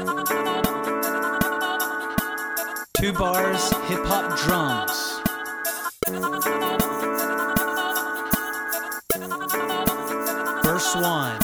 2 bars, hip-hop drums. Verse 1.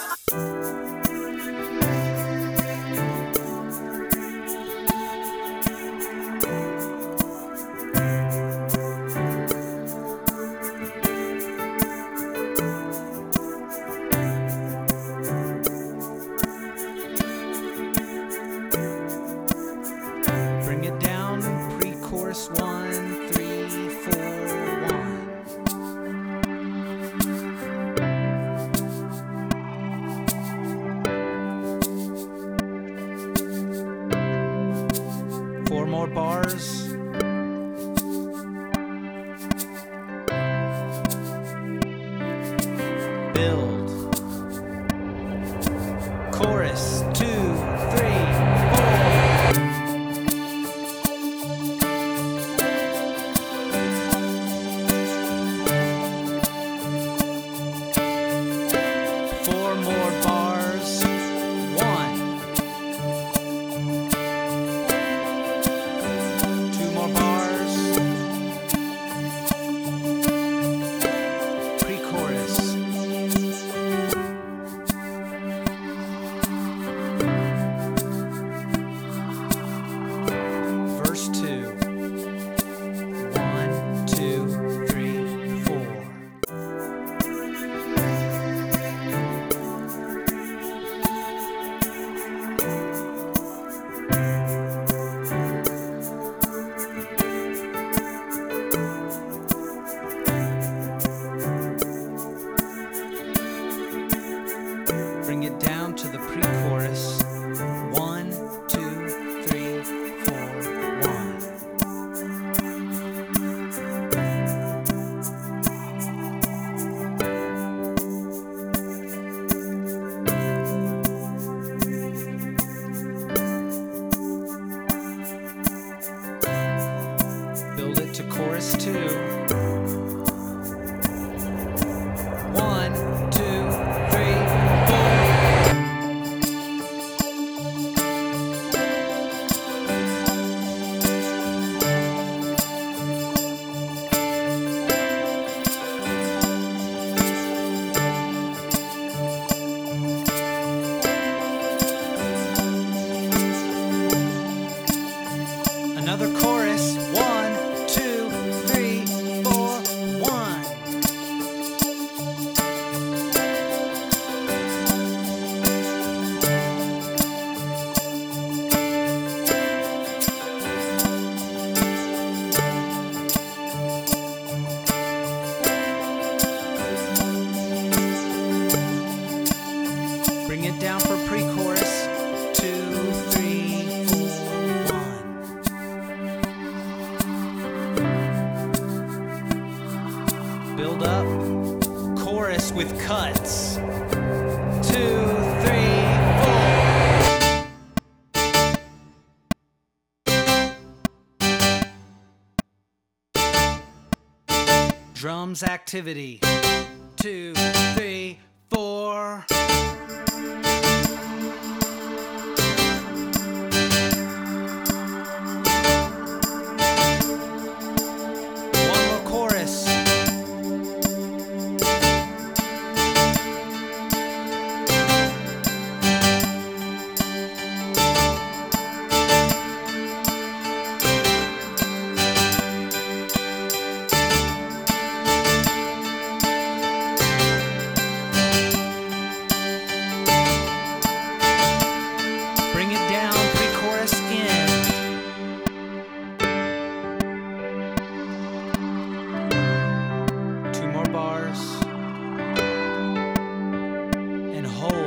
Bring it down, pre-chorus 1, 3, 4, 1. 4 more bars. Build. Chorus 2, 3, 4 more bars. 1. 2 more bars. Pre-chorus. Verse 2. 1, 2, 3, 4. Bring it down to the pre-chorus. 1, 2, 3, 4, 1. Build it to chorus 2. 1, 2, 3, 4. Another chorus. 1, 2, 3, 4, 1. Bring it down for pre-chorus. 2, 3, 4, 1. Build up. Chorus with cuts. 2, 3, 4. Drums activity. 2, 3, 4. One more chorus. Bring it down, pre-chorus in. Two more bars. And hold.